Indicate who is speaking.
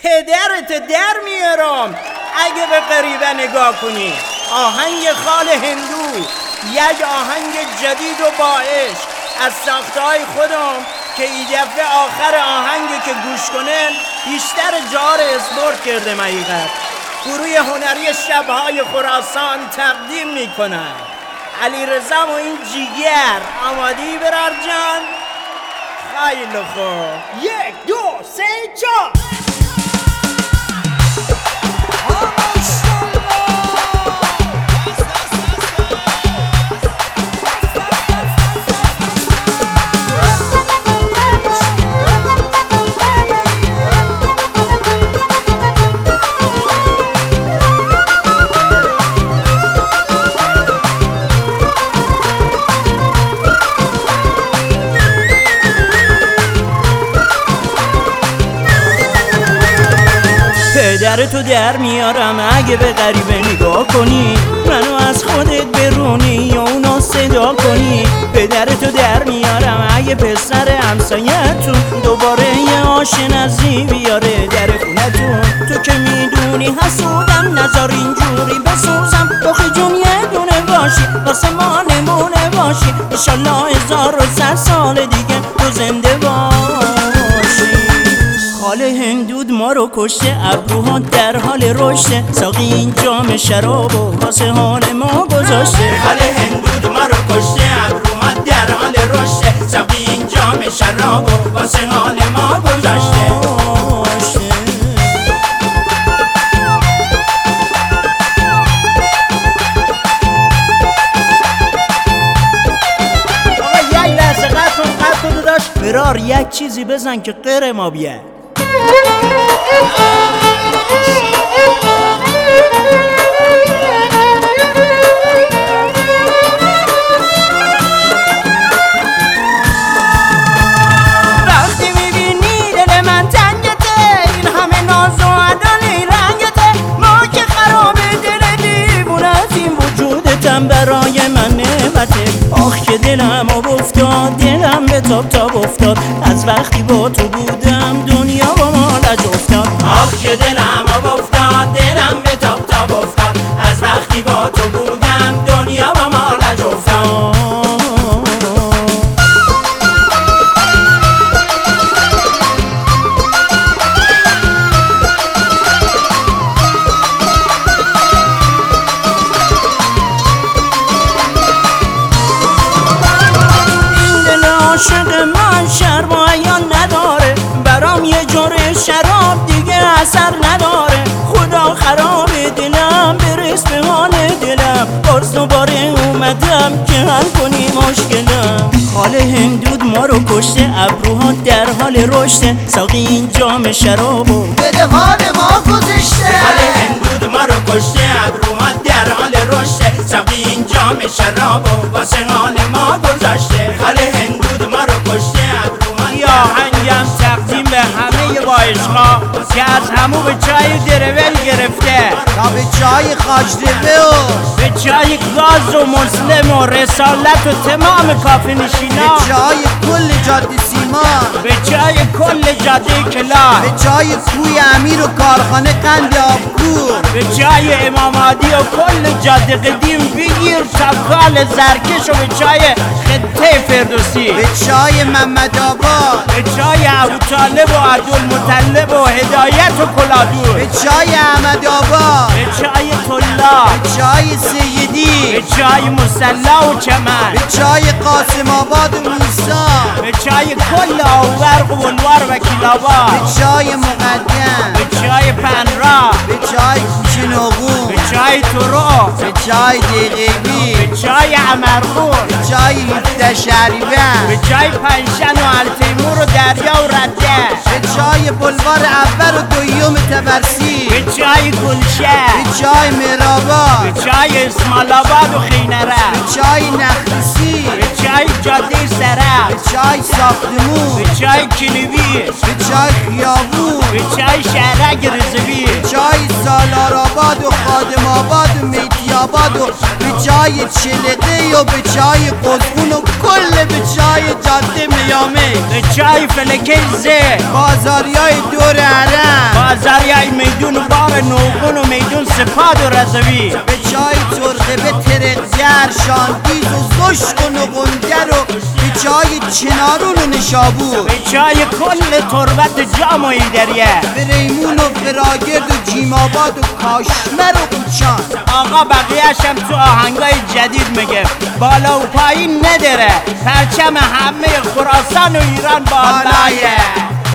Speaker 1: پدرت در میارم اگه به غریبه نگاه کنی. آهنگ خال هندو، یک آهنگ جدید و با عشق از ساختهای خودم که این دفعه آخر آهنگی که گوش کنن بیشتر جار اسپورت کرده. حقیقت گروه هنری شبهای خراسان تقدیم میکنن. علیرضا و این جیگر آمادی برار جان؟ خیلی خوب، 1 2 3 4. پدرتو در میارم اگه به غریبه نگاه کنی، منو از خودت برونی یا اونو صدا کنی. پدرتو در میارم اگه پسر همسایتون دوباره یه آشنازی بیاره در خونتون. تو که میدونی حسودم، نذار اینجوری بسوزم. آخه جون یه دونه باشی واسه ما نمونه باشی، انشالله 1100 سال دیگه تو زنده باشی. خال هندود ما رو کشته، ابروها در حال رشته، ساقی این جام شرابو واسه حال ما گذاشته.
Speaker 2: خال هندود ما رو کشته، ابروها در حال رشته، ساقی این جام شرابو واسه حال ما گذاشته.
Speaker 1: آقا یک لحظه قد کن داشت برار، یک چیزی بزن که غیر ما بیه.
Speaker 2: وقتی میبینی دل من تنگته، این همه ناز و عدالی رنگته، ما که خراب دل دیوونه
Speaker 1: این وجودتم برای من نعمته. آخ که دلم آب افتاد، دلم به تاب افتاد، از وقتی با تو بودم دنیا با ما لج افتاد.
Speaker 2: آخ که دلم آب افتاد، دلم به تاب افتاد، از وقتی با تو بودم دنیا با ما لج افتاد.
Speaker 1: عاشق من شرم و حیا نداره، برام یه جوره شراب دیگه اثر نداره. خدا خراب دلم، برس به حال دلم، باز دوباره اومدم که حل کنی مشکلم. خال هندود ما رو کشته، ابروها در حال رشته، ساقی این جام شرابو
Speaker 2: بده حال ما گذشته. خال هندود ما رو کشته، ابروها در حال رشته، ساقی این جام شرابو واسه حال ما گذاشته. خال هندود ما رو کشته، ابروها
Speaker 1: یا آهنگم تقدیم به همه وایشها که از همو به چای درول گرفته
Speaker 3: تا به چای خاجربه و
Speaker 1: به چای گاز و مسلم و رسالت و تمام کافه نشینا،
Speaker 3: به چای کل جاده سیمان،
Speaker 1: به چای کل جاده کلاه،
Speaker 3: به چای کوی امیر و کارخانه قند آبکور،
Speaker 1: به چای امامادی و کل جاده قدیم بگیر تا کال زرکش و به چای خطه فردوسی،
Speaker 3: به چای محمد آباد،
Speaker 1: به چای ابوطالب و عبدالمطلب و هدایت و کلادور،
Speaker 3: به چای احمد آباد،
Speaker 1: به چای طلا،
Speaker 3: به چای سیدی،
Speaker 1: به چای مسلا و چمن،
Speaker 3: به چای قاسم آباد و موسا،
Speaker 1: به چای کل آورق و ولوار و کلابا،
Speaker 3: به چای مقدم،
Speaker 1: به چای پنرا،
Speaker 3: به چای کوچه نقون،
Speaker 1: به چای تورو،
Speaker 3: به چای دقیقی،
Speaker 1: به چای عمرخور،
Speaker 3: به چای 17 شهریور،
Speaker 1: به چای پنشن و التیمور و دریا و رده،
Speaker 3: به چای بلوار اول و دویم تبرسی،
Speaker 1: به چای گلشه،
Speaker 3: به چای مهرآباد،
Speaker 1: به چای اسماعیل آباد و خینره،
Speaker 3: به چای نخلسی،
Speaker 1: به چای جاده سره،
Speaker 3: به چای ساختمون،
Speaker 1: به چای کلیوی،
Speaker 3: به چای خیابون،
Speaker 1: به چای شهرک رضوی،
Speaker 3: به چای سالارآباد و خادم آباد و میتی آباد و به چای چلقه و به چای قزبون و کل به چای جاده میامه،
Speaker 1: به چای فلکه زه،
Speaker 3: بازاریای دور حرم،
Speaker 1: بازاری نوگون و میدون سپاد و رضوی،
Speaker 3: به چای ترقه به ترقگر شاندیز و زشک و نقنگر و به چای چنارون و نشابور،
Speaker 1: به چای کل تربت جام و ایدریه،
Speaker 3: به ریمون و فراگرد و جیماباد و کاشمر و قوچان.
Speaker 1: آقا بقیه‌اش هم تو آهنگای جدید میگه بالا و پایین نداره، پرچم همه خراسان و ایران بالایه.